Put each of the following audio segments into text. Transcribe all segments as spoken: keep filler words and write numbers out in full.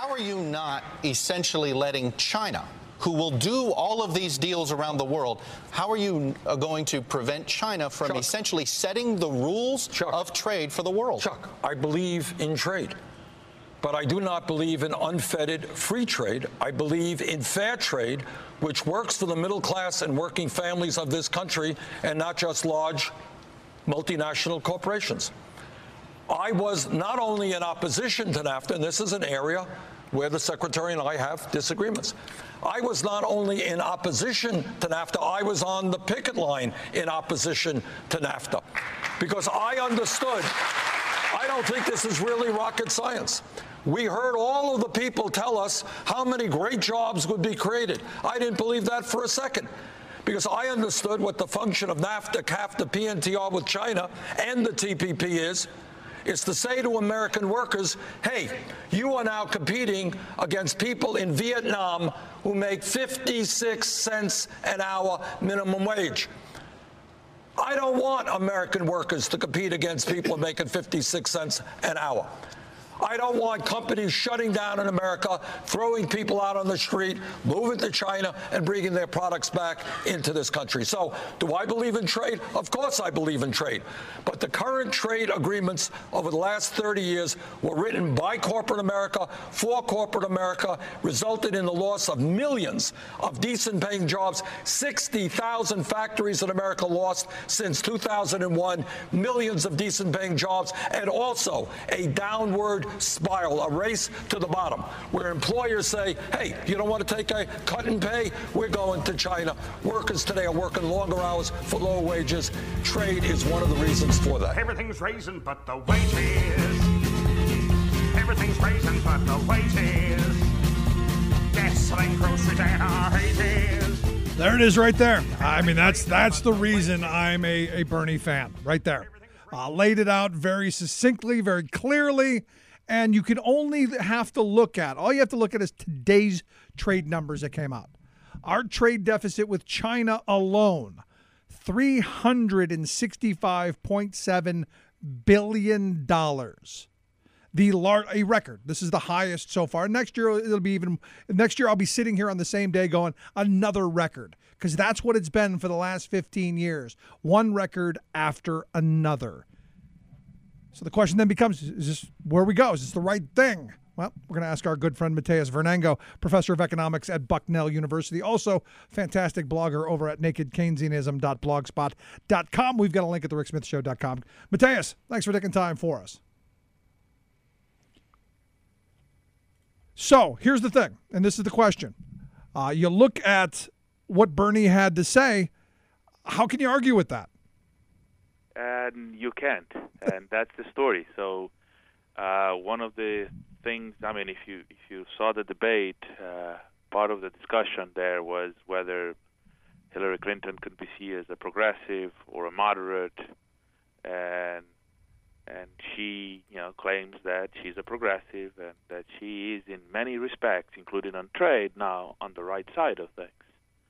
how are you not essentially letting China, who will do all of these deals around the world, how are you uh, going to prevent China from Chuck, essentially setting the rules Chuck, of trade for the world? Chuck, I believe in trade, but I do not believe in unfettered free trade. I believe in fair trade, which works for the middle class and working families of this country and not just large multinational corporations. I was not only in opposition to NAFTA, and this is an area where the Secretary and I have disagreements. I was not only in opposition to NAFTA, I was on the picket line in opposition to NAFTA because I understood. I don't think this is really rocket science. We heard all of the people tell us how many great jobs would be created. I didn't believe that for a second, because I understood what the function of NAFTA, CAFTA, P N T R with China and the T P P is. It's to say to American workers, hey, you are now competing against people in Vietnam who make fifty-six cents an hour minimum wage. I don't want American workers to compete against people making fifty-six cents an hour. I don't want companies shutting down in America, throwing people out on the street, moving to China, and bringing their products back into this country. So do I believe in trade? Of course I believe in trade. But the current trade agreements over the last thirty years were written by corporate America, for corporate America, resulted in the loss of millions of decent-paying jobs, sixty thousand factories in America lost since two thousand one, millions of decent-paying jobs, and also a downward spiral, a race to the bottom, where employers say, hey, you don't want to take a cut in pay? We're going to China. Workers today are working longer hours for lower wages. Trade is one of the reasons for that. Everything's raising but the wages. Everything's raising but the wages. Gasoline, groceries, and our hazes. There it is right there. I mean, that's that's the reason I'm a, a Bernie fan, right there. Uh, laid it out very succinctly, very clearly. And you can only have to look at, all you have to look at is today's trade numbers that came out. Our trade deficit with China alone, three hundred sixty-five point seven billion dollars. The lar- a record. This is the highest so far. Next year, it'll be even, next year I'll be sitting here on the same day going, another record. Because that's what it's been for the last fifteen years. One record after another. So the question then becomes, is this where we go? Is this the right thing? Well, we're going to ask our good friend Mateus Vernango, professor of economics at Bucknell University, also fantastic blogger over at naked keynesianism dot blogspot dot com. We've got a link at the rick smith show dot com. Mateus, thanks for taking time for us. So here's the thing, and this is the question. Uh, you look at what Bernie had to say. How can you argue with that? And you can't, and that's the story. So uh, one of the things, I mean, if you if you saw the debate, uh, part of the discussion there was whether Hillary Clinton could be seen as a progressive or a moderate, and and she, you know, claims that she's a progressive and that she is in many respects, including on trade, now on the right side of things,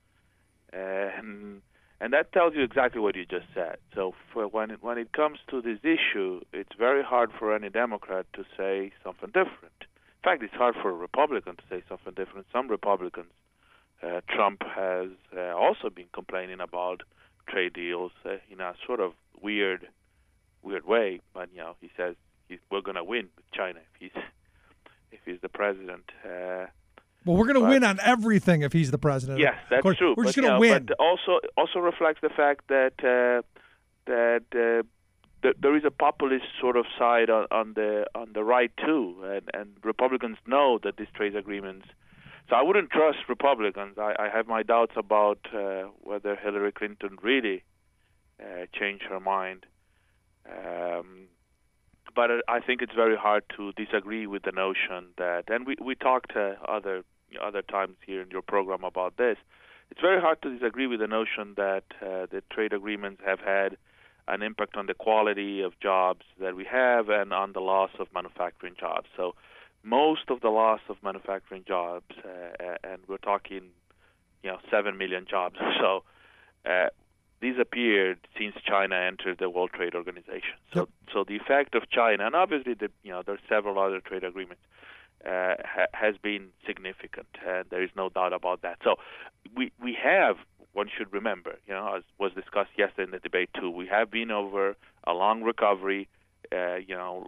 and. And that tells you exactly what you just said. So for when it, when it comes to this issue, it's very hard for any Democrat to say something different. In fact, it's hard for a Republican to say something different. Some Republicans, uh, Trump has uh, also been complaining about trade deals uh, in a sort of weird, weird way. But you know, he says he's, we're going to win with China if he's if he's the president. Uh, Well, we're going to win on everything if he's the president. Yes, that's course, true. We're just but, going to you know, win. But also, also reflects the fact that uh, that uh, th- there is a populist sort of side on, on the on the right too, and, and Republicans know that these trade agreements. So I wouldn't trust Republicans. I, I have my doubts about uh, whether Hillary Clinton really uh, changed her mind. Um, but I think it's very hard to disagree with the notion that, and we we talked uh, other. other times here in your program about this, it's very hard to disagree with the notion that uh, the trade agreements have had an impact on the quality of jobs that we have and on the loss of manufacturing jobs. So most of the loss of manufacturing jobs, uh, and we're talking, you know, seven million jobs or so, uh, disappeared since China entered the World Trade Organization. So, yep. so the effect of China, and obviously, the, you know, there's several other trade agreements. uh, ha- has been significant. Uh, there is no doubt about that. So we we have, one should remember, you know, as was discussed yesterday in the debate too, we have been over a long recovery. Uh, you know,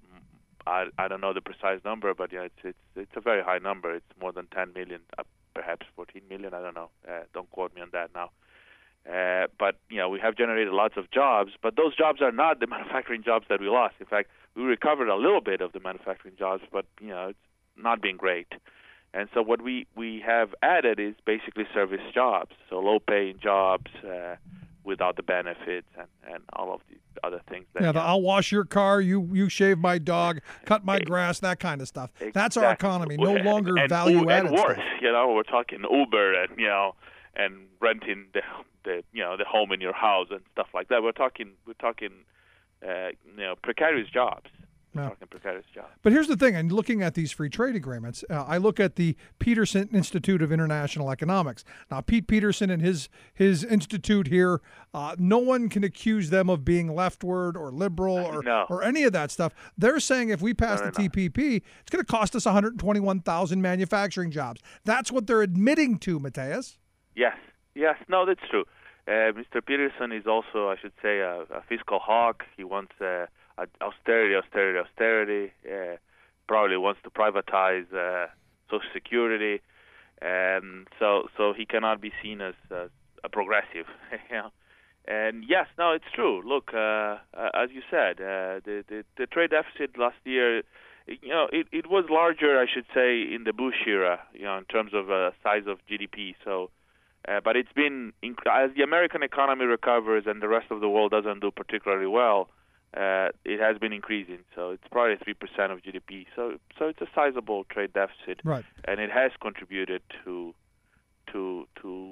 I, I don't know the precise number, but yeah, it's it's it's a very high number. It's more than ten million, uh, perhaps fourteen million. I don't know. Uh, don't quote me on that now. Uh, but you know, we have generated lots of jobs, but those jobs are not the manufacturing jobs that we lost. In fact, we recovered a little bit of the manufacturing jobs, but you know, it's not been great. And so what we, we have added is basically service jobs, so low-paying jobs uh, without the benefits and, and all of the other things. That, Yeah, the you know, I'll wash your car, you you shave my dog, cut my grass, that kind of stuff. That's our exactly. economy. No And- longer and, value-added and worse, stuff. you know, we're talking Uber and you know, and renting the the you know the home in your house and stuff like that. We're talking we're talking uh, you know precarious jobs. We're Yeah. talking precarious jobs. But here's the thing, and looking at these free trade agreements, uh, I look at the Peterson Institute of International Economics. Now, Pete Peterson and his his institute here, uh, no one can accuse them of being leftward or liberal or, No. or any of that stuff. They're saying if we pass No, the no, no. T P P, it's going to cost us one hundred twenty-one thousand manufacturing jobs. That's what they're admitting to, Mateus. Yes, yes, no, that's true. Uh, Mister Peterson is also, I should say, a, a fiscal hawk. He wants uh, austerity, austerity, austerity. Uh, probably wants to privatize uh, Social Security, and so so he cannot be seen as, as a progressive. You know? And yes, no, it's true. Look, uh, uh, as you said, uh, the, the the trade deficit last year, you know, it, it was larger, I should say, in the Bush era, you know, in terms of uh, size of G D P. So. Uh, but it's been, inc- as the American economy recovers and the rest of the world doesn't do particularly well, uh, it has been increasing. So it's probably three percent of G D P. So so it's a sizable trade deficit. Right. And it has contributed to to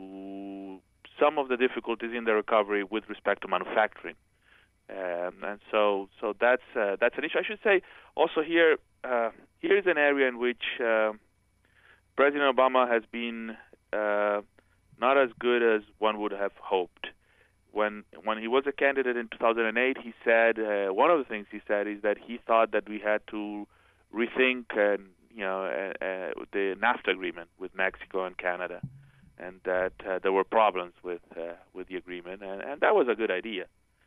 to some of the difficulties in the recovery with respect to manufacturing. Um, and so so that's uh, that's an issue. I should say also here, uh, here is an area in which uh, President Obama has been uh, not as good as one would have hoped. When when he was a candidate in two thousand eight, he said uh, one of the things he said is that he thought that we had to rethink, uh, you know, uh, uh, the NAFTA agreement with Mexico and Canada, and that uh, there were problems with uh, with the agreement, and, and that was a good idea.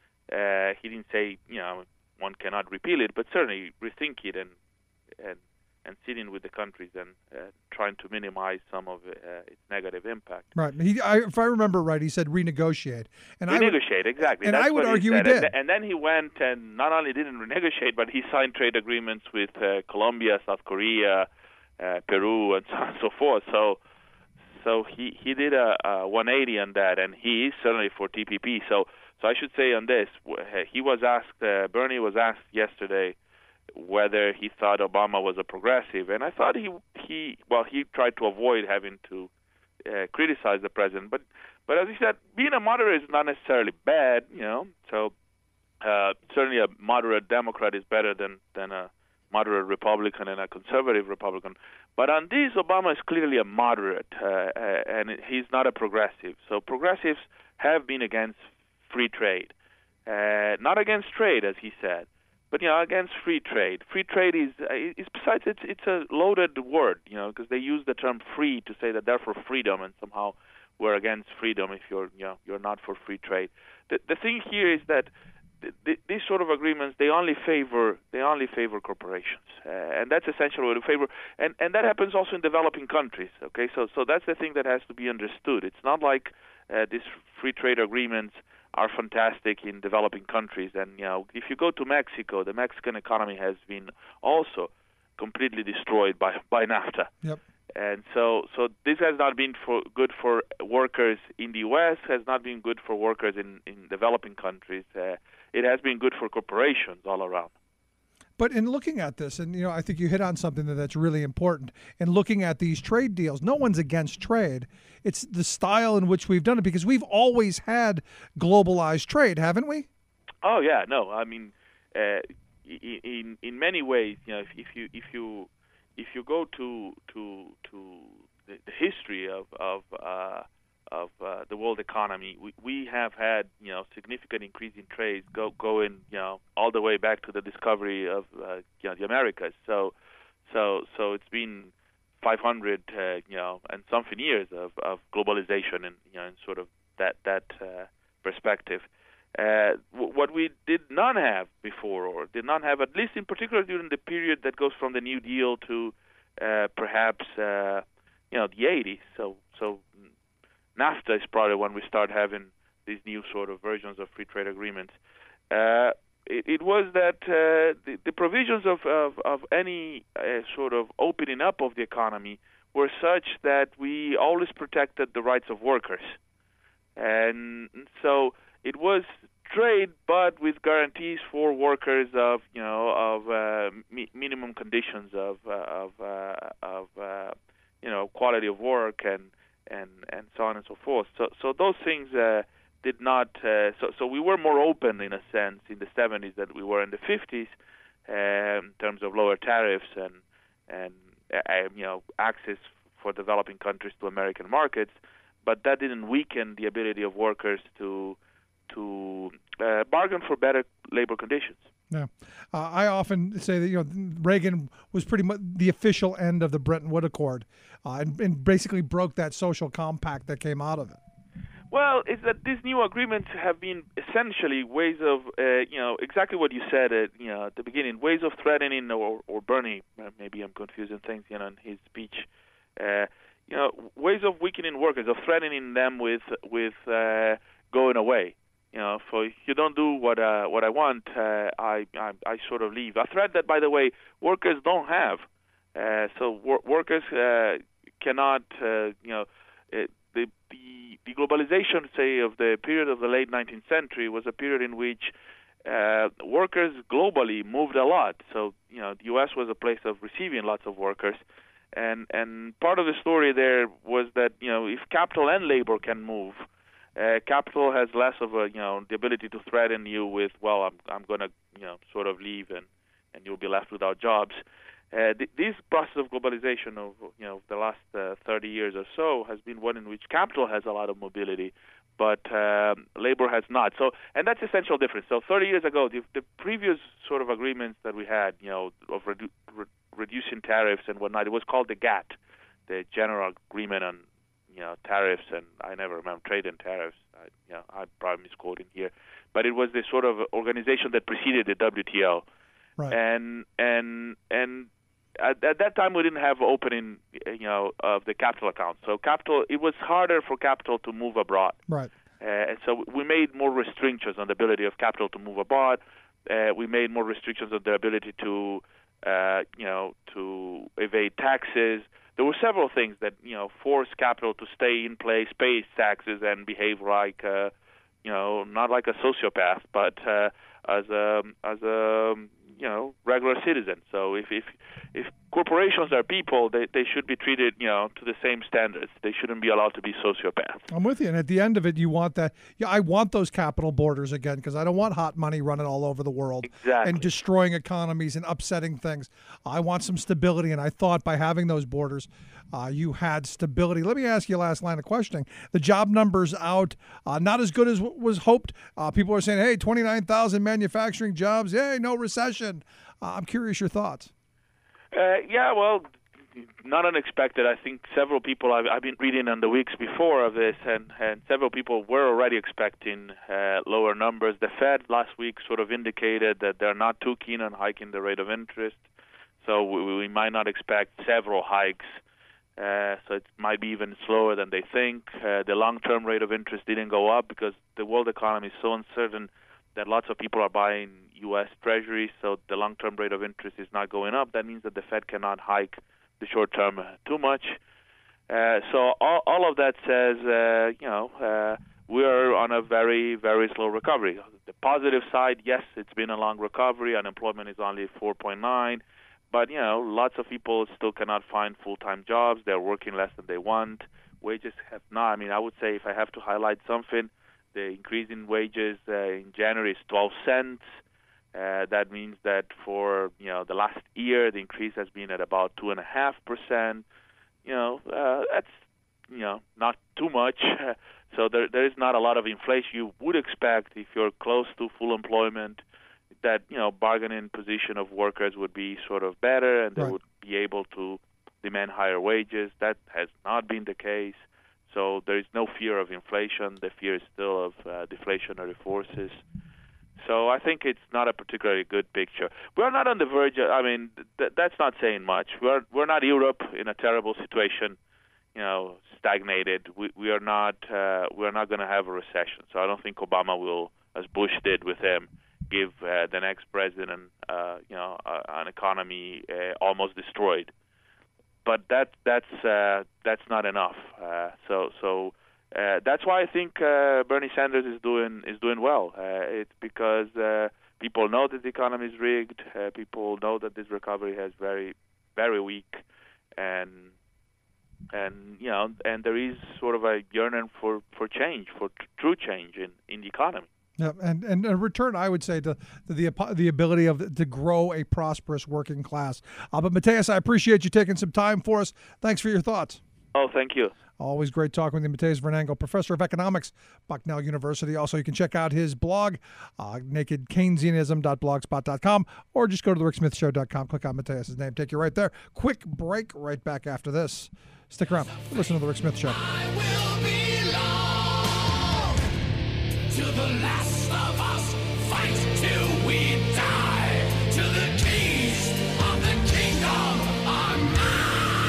Uh, he didn't say, you know, one cannot repeal it, but certainly rethink it and and and sitting with the countries and uh, trying to minimize some of uh, its negative impact. Right. He, I, if I remember right, he said renegotiate. And renegotiate, I would, exactly. And That's I would what argue he, said. did. And, th- and then he went and not only didn't renegotiate, but he signed trade agreements with uh, Colombia, South Korea, uh, Peru, and so on and so forth. So, so he, he did a, a one eighty on that, and he is certainly for T P P. So, so I should say on this, he was asked, uh, Bernie was asked yesterday whether he thought Obama was a progressive, and I thought he he well he tried to avoid having to uh, criticize the president, but but as he said, being a moderate is not necessarily bad, you know. So uh, certainly a moderate Democrat is better than than a moderate Republican and a conservative Republican. But on this, Obama is clearly a moderate, uh, uh, and he's not a progressive. So progressives have been against free trade, uh, not against trade, as he said. But you know, against free trade. Free trade is, is besides it's it's a loaded word, you know, because they use the term free to say that they're for freedom, and somehow we're against freedom if you're you know you're not for free trade. The the thing here is that th- th- these sort of agreements they only favor they only favor corporations, uh, and that's essentially what they favor. And and that happens also in developing countries. Okay, so so that's the thing that has to be understood. It's not like uh, these free trade agreements are fantastic in developing countries. And, you know, if you go to Mexico, the Mexican economy has been also completely destroyed by, by NAFTA. Yep. And so so this has not been for good for workers in the U S, has not been good for workers in, in developing countries. Uh, it has been good for corporations all around. But in looking at this, and you know, I think you hit on something that that's really important. In looking at these trade deals, no one's against trade. It's the style in which we've done it, because we've always had globalized trade, haven't we? Oh yeah, no. I mean, uh, in in many ways, you know, if, if you if you if you go to to to the, the history of of uh, of uh, the world economy, we, we have had you know significant increase in trade go going you know all the way back to the discovery of uh, you know the Americas. So So so it's been five hundred, uh, you know, and something years of, of globalization and, you know, in sort of that that uh, perspective. Uh, w- what we did not have before, or did not have, at least in particular during the period that goes from the New Deal to uh, perhaps, uh, you know, the eighties. So so NAFTA is probably when we start having these new sort of versions of free trade agreements. Uh, it, it was that uh, the, the provisions of, of, of any uh, sort of opening up of the economy were such that we always protected the rights of workers. And so it was trade, but with guarantees for workers of, you know, of uh, mi- minimum conditions of, uh, of, uh, of uh, you know, quality of work and, and, and so on and so forth. So, so those things uh, did not. Uh, so, so we were more open in a sense in the seventies than we were in the fifties uh, in terms of lower tariffs and, and uh, you know, access for developing countries to American markets. But that didn't weaken the ability of workers to to uh, bargain for better labor conditions. Yeah, uh, I often say that, you know, Reagan was pretty much the official end of the Bretton Woods Accord, uh, and, and basically broke that social compact that came out of it. Well, it's that these new agreements have been essentially ways of, uh, you know, exactly what you said at, you know, at the beginning, ways of threatening, or, or Bernie, maybe I'm confusing things, you know, in his speech, uh, you know, ways of weakening workers, of threatening them with with uh, going away. You know, so if you don't do what uh, what I want, uh, I, I I sort of leave. A threat that, by the way, workers don't have. Uh, so wor- workers uh, cannot, uh, you know, uh, the, the the globalization, say, of the period of the late nineteenth century was a period in which uh, workers globally moved a lot. So, you know, the U S was a place of receiving lots of workers. And and part of the story there was that, you know, if capital and labor can move, uh, capital has less of a, you know, the ability to threaten you with, well, I'm I'm going to, you know, sort of leave and, and you'll be left without jobs. Uh, th- this process of globalization of, you know, the last uh, thirty years or so has been one in which capital has a lot of mobility, but um, labor has not. So, and that's essential difference. So thirty years ago, the, the previous sort of agreements that we had, you know, of redu- re- reducing tariffs and whatnot, it was called the GATT, the General Agreement on, you know, tariffs, and I never remember trade and tariffs. I, you know, I'm probably misquoting here, but it was the sort of organization that preceded the W T O, right. and and and at, at that time we didn't have opening, you know, of the capital account. So capital, it was harder for capital to move abroad, right? Uh, and so we made more restrictions on the ability of capital to move abroad. Uh, we made more restrictions on the ability to Uh, you know, to evade taxes. There were several things that, you know, forced capital to stay in place, pay its taxes, and behave like, uh, you know, not like a sociopath, but uh, as a as a you know regular citizen. So if if if corporations are people, they they should be treated, you know, to the same standards. They shouldn't be allowed to be sociopaths. I'm with you. And at the end of it, you want that. Yeah, I want those capital borders again, because I don't want hot money running all over the world Exactly. and destroying economies and upsetting things. I want some stability, and I thought by having those borders, uh, you had stability. Let me ask you a last line of questioning. The job numbers out, uh, not as good as w- was hoped. Uh, people are saying, hey, twenty-nine thousand manufacturing jobs. Hey, no recession. Uh, I'm curious your thoughts. Uh, yeah, well, not unexpected. I think several people, I've, I've been reading on the weeks before of this, and, and several people were already expecting uh, lower numbers. The Fed last week sort of indicated that they're not too keen on hiking the rate of interest, so we, we might not expect several hikes. Uh, so it might be even slower than they think. Uh, the long-term rate of interest didn't go up because the world economy is so uncertain that lots of people are buying U S Treasuries, so the long-term rate of interest is not going up. That means that the Fed cannot hike the short-term too much. Uh, so all, all of that says, uh, you know, uh, we are on a very, very slow recovery. The positive side, yes, it's been a long recovery. Unemployment is only four point nine, but, you know, lots of people still cannot find full-time jobs. They're working less than they want. Wages have not. I mean, I would say if I have to highlight something, the increase in wages uh, in January is twelve cents. Uh, that means that for, you know, the last year, the increase has been at about two and a half percent. You know, uh, that's, you know, not too much. So there there is not a lot of inflation you would expect if you're close to full employment. that you know bargaining position of workers would be sort of better, and they Right. would be able to demand higher wages. That has not been the case. So there is no fear of inflation. The fear is still of uh, deflationary forces. So I think it's not a particularly good picture. We're not on the verge of, I mean, th- that's not saying much. We're we're not Europe in a terrible situation, you know, stagnated. We we are not uh, we're not going to have a recession. So I don't think Obama will, as Bush did with him, give uh, the next president, uh, you know, uh, an economy uh, almost destroyed. But that that's uh, that's not enough. Uh, so so. Uh, that's why I think uh, Bernie Sanders is doing is doing well. Uh, it's because uh, people know that the economy is rigged. Uh, people know that this recovery has very, very weak, and and you know, and there is sort of a yearning for, for change, for tr- true change in, in the economy. Yeah, and, and a return, I would say, to, to the the ability of to grow a prosperous working class. Uh, but Mateus, I appreciate you taking some time for us. Thanks for your thoughts. Oh, thank you. Always great talking with you, Mateus Vernango, professor of economics, Bucknell University. Also, you can check out his blog, uh, naked keynesianism dot blogspot dot com, or just go to the rick smith show dot com, click on Mateus' name, take you right there. Quick break, right back after this. Stick around. Listen to The Rick Smith Show. I will belong to the last of us. Fight till we die. To the keys of the kingdom are mine.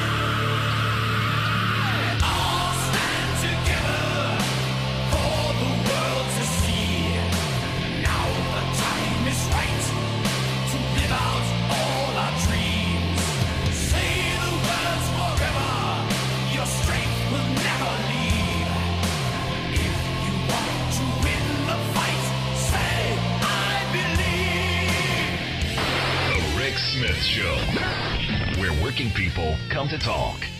All stand together for the world to see. Now the time is right to live out all our dreams. Say the words forever. Your strength will never leave. If you want to win the fight, say, I believe. The Rick Smith Show, where working people come to talk.